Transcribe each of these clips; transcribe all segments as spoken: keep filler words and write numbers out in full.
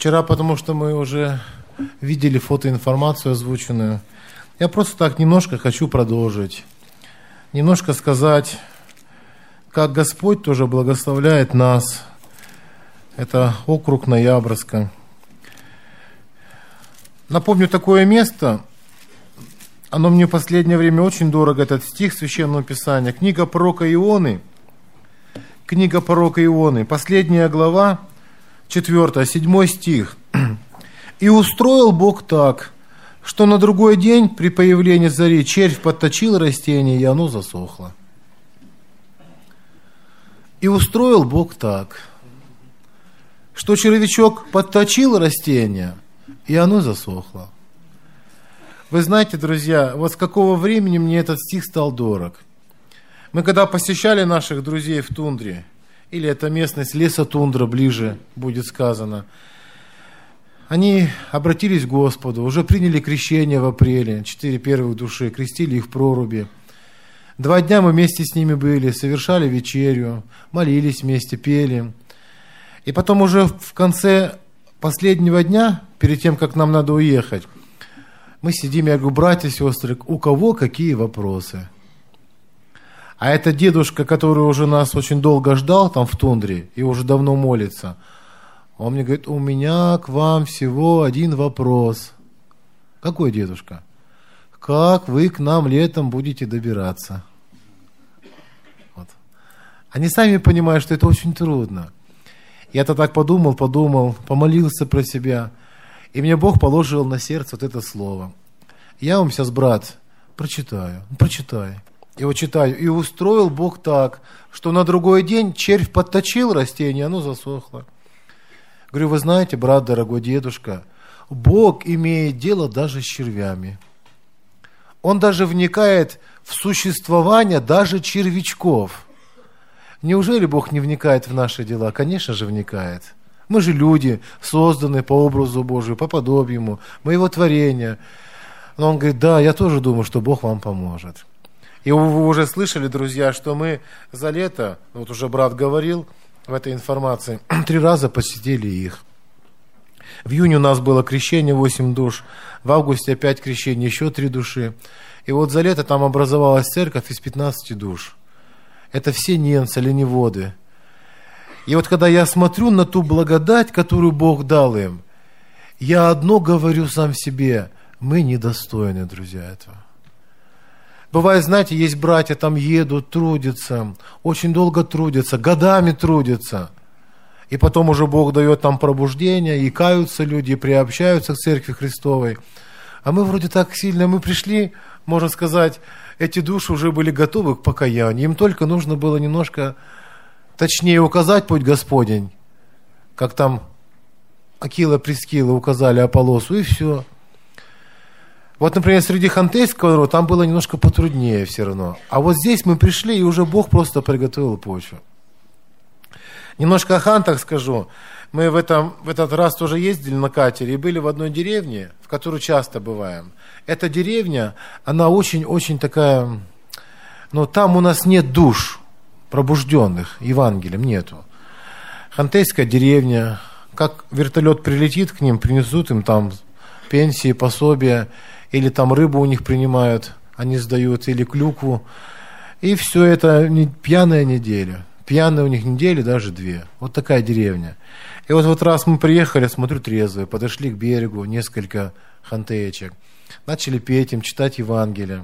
Вчера, потому что мы уже видели фотоинформацию озвученную, я просто так немножко хочу продолжить. Немножко сказать, как Господь тоже благословляет нас. Это округ Ноябрьска. Напомню такое место. Оно мне в последнее время очень дорого, этот стих Священного Писания. Книга пророка Ионы. Книга пророка Ионы. Последняя глава, четвёртая, седьмой стих. «И устроил Бог так, что на другой день при появлении зари червь подточил растение, и оно засохло». И устроил Бог так, что червячок подточил растение, и оно засохло. Вы знаете, друзья, вот с какого времени мне этот стих стал дорог. Мы когда посещали наших друзей в тундре, или эта местность лесотундра ближе будет сказано, они обратились к Господу, уже приняли крещение в апреле, четыре первых души, крестили их в проруби. Два дня мы вместе с ними были, совершали вечерю, молились вместе, пели. И потом уже в конце последнего дня, перед тем, как нам надо уехать, мы сидим, я говорю, братья и сестры, у кого какие вопросы? А это дедушка, который уже нас очень долго ждал там в тундре и уже давно молится, он мне говорит, у меня к вам всего один вопрос. Какой, дедушка? Как вы к нам летом будете добираться? Вот. Они сами понимают, что это очень трудно. Я-то так подумал, подумал, помолился про себя. И мне Бог положил на сердце вот это слово. Я вам сейчас, брат, прочитаю. Прочитай. И вот читаю. «И устроил Бог так, что на другой день червь подточил растение, оно засохло». Говорю, вы знаете, брат, дорогой дедушка, Бог имеет дело даже с червями. Он даже вникает в существование даже червячков. Неужели Бог не вникает в наши дела? Конечно же, вникает. Мы же люди, созданы по образу Божию, по подобию Ему, мы Его творения. Но Он говорит, да, я тоже думаю, что Бог вам поможет. И вы уже слышали, друзья, что мы за лето, вот уже брат говорил в этой информации, три раза посетили их. В июне у нас было крещение восемь душ, в августе опять крещение еще три души. И вот за лето там образовалась церковь из пятнадцати душ. Это все немцы, оленеводы. И вот когда я смотрю на ту благодать, которую Бог дал им, я одно говорю сам себе, мы недостойны, друзья, этого. Бывает, знаете, есть братья, там едут, трудятся, очень долго трудятся, годами трудятся. И потом уже Бог дает там пробуждение, и каются люди, и приобщаются к Церкви Христовой. А мы вроде так сильно, мы пришли, можно сказать, эти души уже были готовы к покаянию. Им только нужно было немножко точнее указать путь Господень, как там Акила, Прискила указали Аполлосу, и все. Вот, например, среди хантейского народа там было немножко потруднее все равно. А вот здесь мы пришли, и уже Бог просто приготовил почву. Немножко о хантах скажу. Мы в, этом, в этот раз тоже ездили на катере и были в одной деревне, в которой часто бываем. Эта деревня, она очень-очень такая, но там у нас нет душ пробужденных, Евангелием нету. Хантейская деревня, как вертолет прилетит к ним, принесут им там пенсии, пособия, или там рыбу у них принимают, они сдают, или клюкву. И все это не, пьяная неделя. Пьяные у них недели, даже две. Вот такая деревня. И вот, вот раз мы приехали, смотрю, трезвые, подошли к берегу, несколько хантеечек. Начали петь им, читать Евангелие.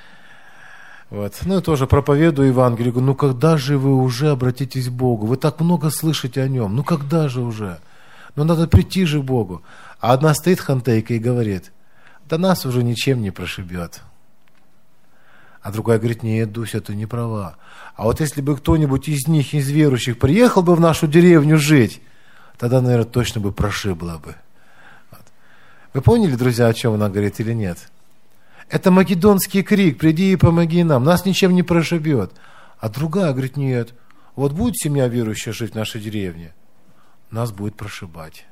Вот. Ну и тоже проповедую Евангелие. Говорю, ну когда же вы уже обратитесь к Богу? Вы так много слышите о Нем. Ну когда же уже? Ну надо прийти же к Богу. А одна стоит хантейка и говорит, да нас уже ничем не прошибет. А другая говорит, нет, Дуся, ты не права. А вот если бы кто-нибудь из них, из верующих, приехал бы в нашу деревню жить, тогда, наверное, точно бы прошибло бы. Вот. Вы поняли, друзья, о чем она говорит или нет? Это македонский крик, приди и помоги нам, нас ничем не прошибет. А другая говорит, нет, вот будет семья верующая жить в нашей деревне, нас будет прошибать.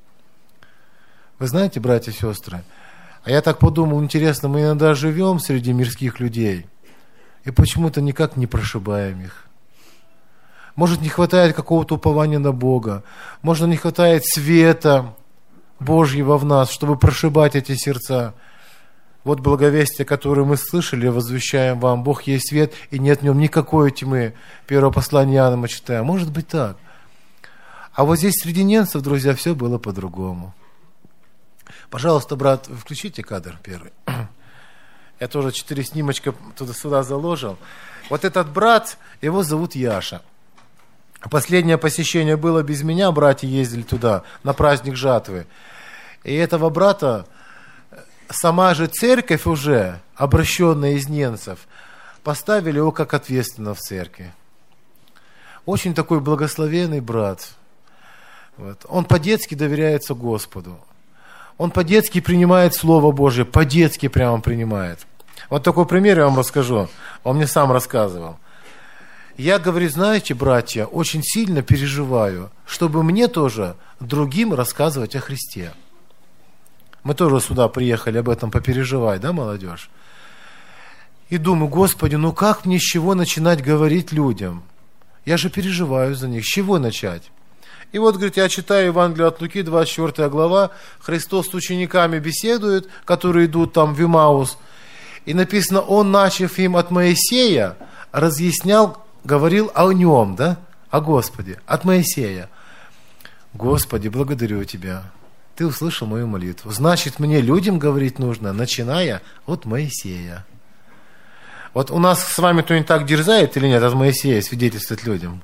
Вы знаете, братья и сестры, а я так подумал, интересно, мы иногда живем среди мирских людей и почему-то никак не прошибаем их. Может, не хватает какого-то упования на Бога, может, не хватает света Божьего в нас, чтобы прошибать эти сердца. Вот благовестие, которое мы слышали, возвещаем вам. Бог есть свет, и нет в нем никакой тьмы. Первое послание Иоанна мы читаем. Может быть так. А вот здесь среди немцев, друзья, все было по-другому. Пожалуйста, брат, включите кадр первый. Я тоже четыре снимочка туда-сюда заложил. Вот этот брат, его зовут Яша. Последнее посещение было без меня, братья ездили туда на праздник жатвы. И этого брата сама же церковь уже, обращенная из немцев, поставили его как ответственного в церкви. Очень такой благословенный брат. Вот. Он по-детски доверяется Господу. Он по-детски принимает Слово Божие, по-детски прямо принимает. Вот такой пример я вам расскажу. Он мне сам рассказывал. Я, говорю, знаете, братья, очень сильно переживаю, чтобы мне тоже другим рассказывать о Христе. Мы тоже сюда приехали об этом попереживать, да, молодежь? И думаю, Господи, ну как мне с чего начинать говорить людям? Я же переживаю за них. С чего начать? И вот, говорит, я читаю Евангелие от Луки, двадцать четвёртая глава. Христос с учениками беседует, которые идут там в Имаус. И написано, Он, начав им от Моисея, разъяснял, говорил о нем, да? О Господе, от Моисея. Господи, благодарю Тебя. Ты услышал мою молитву. Значит, мне людям говорить нужно, начиная от Моисея. Вот у нас с вами кто-нибудь так дерзает или нет, от Моисея свидетельствовать людям?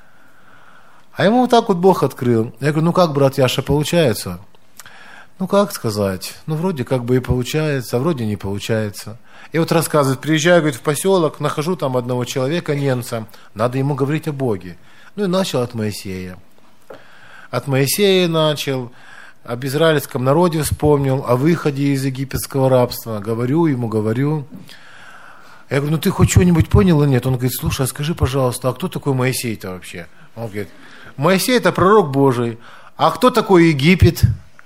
А ему вот так вот Бог открыл. Я говорю, ну как, брат Яша, получается? Ну как сказать? Ну вроде как бы и получается, а вроде не получается. И вот рассказывает, приезжаю, говорит, в поселок, нахожу там одного человека, немца, надо ему говорить о Боге. Ну и начал от Моисея. От Моисея начал, об израильском народе вспомнил, о выходе из египетского рабства. Говорю ему, говорю. Я говорю, ну ты хоть что-нибудь понял или нет? Он говорит, слушай, а скажи, пожалуйста, а кто такой Моисей-то вообще? Он говорит, Моисей это пророк Божий. А кто такой Египет?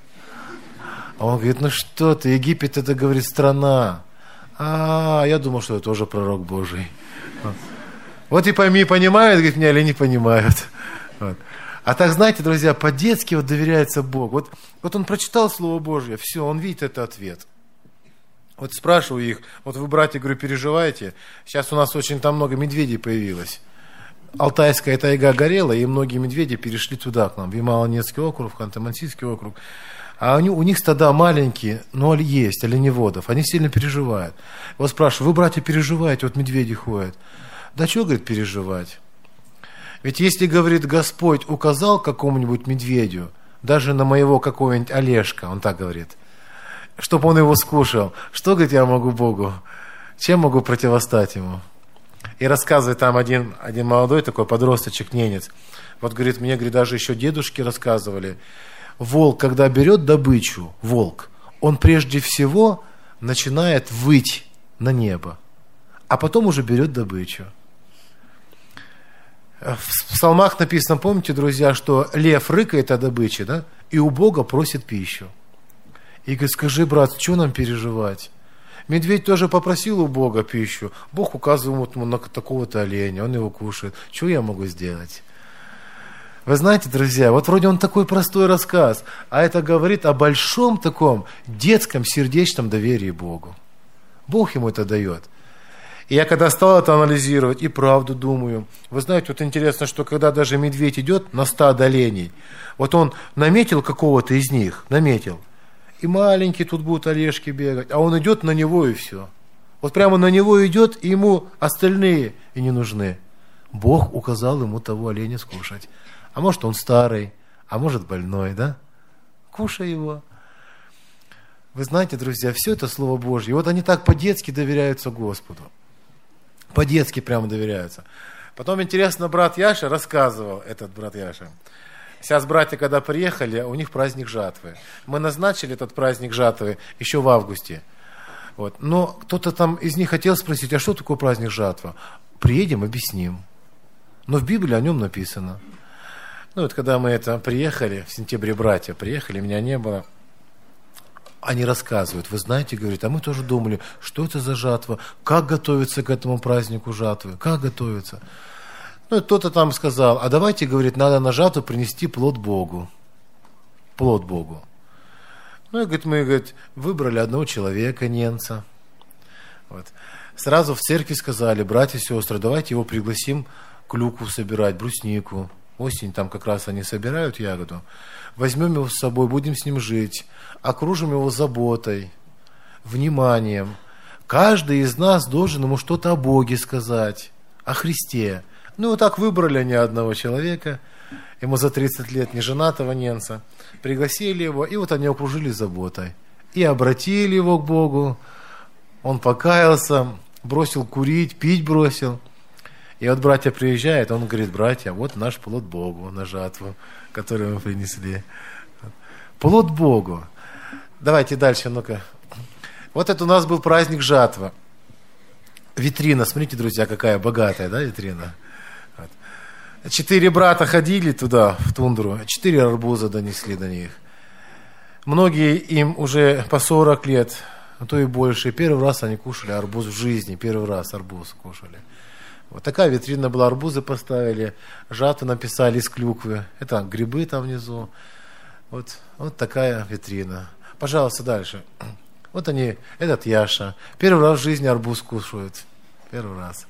А он говорит, ну что ты, Египет это, говорит, страна. А, я думал, что это тоже пророк Божий. Вот и пойми, понимают, говорит, меня или не понимают. Вот. А так, знаете, друзья, по-детски вот доверяется Богу. Вот, вот он прочитал Слово Божье, все, он видит это ответ. Вот спрашиваю их, вот вы, братья, говорю, переживаете? Сейчас у нас очень там много медведей появилось. Алтайская тайга горела, и многие медведи перешли туда, к нам, в Ямало-Ненецкий округ, в Ханты-Мансийский округ. А у них стада маленькие, но есть, оленеводов, они сильно переживают. Вот спрашиваю, вы, братья, переживаете, вот медведи ходят. Да что, говорит, переживать? Ведь если, говорит, Господь указал какому-нибудь медведю, даже на моего какого-нибудь Олежка, он так говорит, чтобы он его скушал, что, говорит, я могу Богу? Чем могу противостать ему? И рассказывает там один, один молодой такой подросточек, ненец. Вот, говорит, мне, говорит, даже еще дедушки рассказывали. Волк, когда берет добычу, волк, он прежде всего начинает выть на небо, а потом уже берет добычу. В псалмах написано, помните, друзья, что лев рыкает о добыче, да, и у Бога просит пищу. И говорит, скажи, брат, что нам переживать? Медведь тоже попросил у Бога пищу. Бог указывает ему на такого-то оленя, он его кушает. Что я могу сделать? Вы знаете, друзья, вот вроде он такой простой рассказ, а это говорит о большом таком детском сердечном доверии Богу. Бог ему это дает. И я когда стал это анализировать, и правду думаю, вы знаете, вот интересно, что когда даже медведь идет на стадо оленей, вот он наметил какого-то из них, наметил, и маленькие тут будут олешки бегать, а он идет на него и все. Вот прямо на него идет, и ему остальные и не нужны. Бог указал ему того оленя скушать. А может, он старый, а может, больной, да? Кушай его. Вы знаете, друзья, все это Слово Божье. И вот они так по-детски доверяются Господу. По-детски прямо доверяются. Потом, интересно, брат Яша рассказывал, этот брат Яша. Сейчас братья, когда приехали, у них праздник жатвы. Мы назначили этот праздник жатвы еще в августе. Вот. Но кто-то там из них хотел спросить, а что такое праздник жатвы? Приедем, объясним. Но в Библии о нем написано. Ну вот когда мы это приехали, в сентябре братья приехали, меня не было, они рассказывают, вы знаете, говорят, а мы тоже думали, что это за жатва, как готовиться к этому празднику жатвы, как готовиться. Ну и кто-то там сказал, а давайте, говорит, надо на жатву принести плод Богу, плод Богу. Ну и, говорит, мы, говорит, выбрали одного человека, немца. Вот. Сразу в церкви сказали: братья и сестры, давайте его пригласим клюкву собирать, бруснику. Осень, там как раз они собирают ягоду. Возьмем его с собой, будем с ним жить, окружим его заботой, вниманием. Каждый из нас должен ему что-то о Боге сказать, о Христе. Ну, вот так выбрали они одного человека, ему за тридцать лет, неженатого немца, пригласили его, и вот они окружили заботой. И обратили его к Богу, он покаялся, бросил курить, пить бросил. И вот братья приезжают, он говорит: братья, вот наш плод Богу на жатву, которую мы принесли. Плод Богу. Давайте дальше, ну-ка. Вот это у нас был праздник жатва. Витрина, смотрите, друзья, какая богатая, да, витрина. Вот. Четыре брата ходили туда, в тундру, четыре арбуза донесли до них. Многие им уже по сорок лет, а то и больше. Первый раз они кушали арбуз в жизни, первый раз арбуз кушали. Вот такая витрина была, арбузы поставили, жатвы написали из клюквы. Это грибы там внизу. Вот, вот такая витрина. Пожалуйста, дальше. Вот они, этот Яша. Первый раз в жизни арбуз кушают. Первый раз.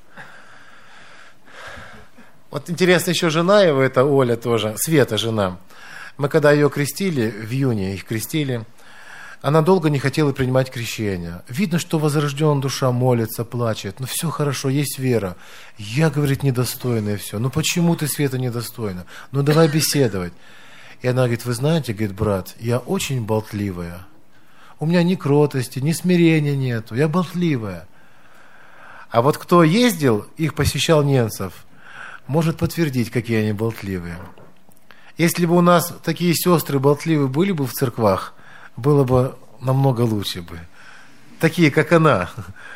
Вот интересно, еще жена его, это Оля тоже, Света жена. Мы когда ее крестили, в июне их крестили, она долго не хотела принимать крещение. Видно, что возрожденная душа молится, плачет. Ну, все хорошо, есть вера. Я, говорит, недостойная все. Ну, почему ты, Света, недостойна? Ну, давай беседовать. И она говорит: вы знаете, говорит, брат, я очень болтливая. У меня ни кротости, ни смирения нету. Я болтливая. А вот кто ездил, их посещал немцев, может подтвердить, какие они болтливые. Если бы у нас такие сестры болтливые были бы в церквах, было бы намного лучше бы. Такие, как она.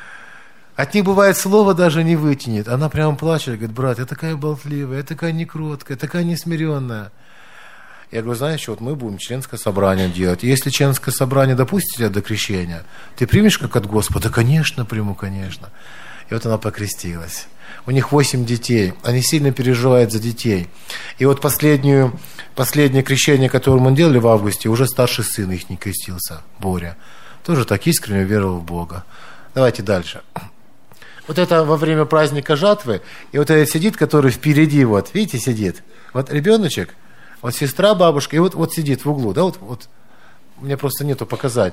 От них бывает слово даже не вытянет. Она прямо плачет, говорит: брат, я такая болтливая, я такая некроткая, такая несмиренная. Я говорю: знаешь что, вот мы будем членское собрание делать. И если членское собрание допустит тебя до крещения, ты примешь как от Господа? Конечно, приму, конечно. И вот она покрестилась. У них восемь детей. Они сильно переживают за детей. И вот последнюю, последнее крещение, которое мы делали в августе, уже старший сын их не крестился, Боря. Тоже так искренне веровал в Бога. Давайте дальше. Вот это во время праздника жатвы. И вот этот сидит, который впереди, вот, видите, сидит. Вот ребеночек, вот сестра, бабушка, и вот, вот сидит в углу. Да, вот, вот. Мне просто нету показать.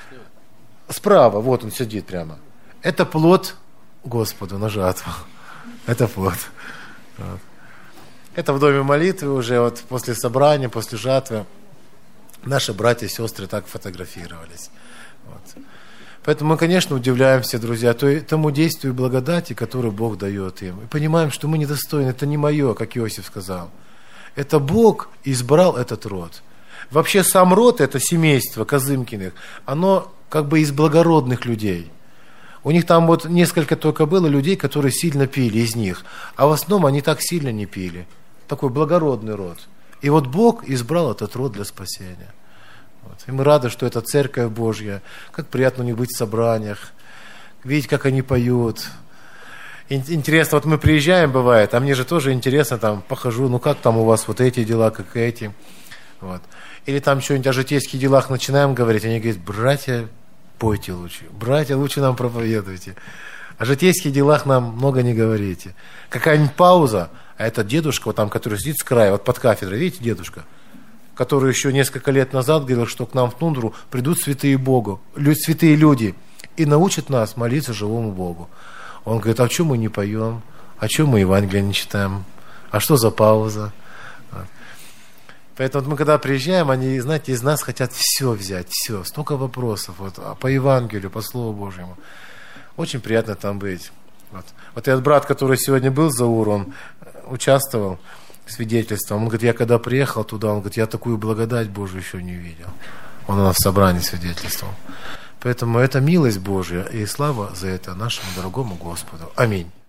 Справа, вот он сидит прямо. Это плод Господу на жатву. Это плод. Вот. Это в доме молитвы уже вот после собрания, после жатвы наши братья и сестры так фотографировались. Вот. Поэтому мы, конечно, удивляемся, друзья, тому действию благодати, которую Бог дает им. И понимаем, что мы недостойны. Это не мое, как Иосиф сказал. Это Бог избрал этот род. Вообще сам род, это семейство Козымкиных, оно как бы из благородных людей. У них там вот несколько только было людей, которые сильно пили из них. А в основном они так сильно не пили. Такой благородный род. И вот Бог избрал этот род для спасения. Вот. И мы рады, что это Церковь Божья. Как приятно у них быть в собраниях. Видеть, как они поют. Интересно, вот мы приезжаем, бывает, а мне же тоже интересно, там, похожу, ну как там у вас вот эти дела, как эти. Вот. Или там что-нибудь о житейских делах начинаем говорить, они говорят: братья, пойте лучше. Братья, лучше нам проповедуйте. О житейских делах нам много не говорите. Какая-нибудь пауза, а этот дедушка, вот там, который сидит с края, вот под кафедрой, видите, дедушка, который еще несколько лет назад говорил, что к нам в тундру придут святые Богу, святые люди и научат нас молиться живому Богу. Он говорит: а чем мы не поем? А чем мы Евангелие не читаем? А что за пауза? Вот. Поэтому вот мы когда приезжаем, они, знаете, из нас хотят все взять, все, столько вопросов вот, по Евангелию, по Слову Божьему. Очень приятно там быть. Вот, вот этот брат, который сегодня был за Заур, он участвовал свидетельством. Он говорит: я когда приехал туда, он говорит: я такую благодать Божию еще не видел. Он у нас в собрании свидетельствовал. Поэтому это милость Божья, и слава за это нашему дорогому Господу. Аминь.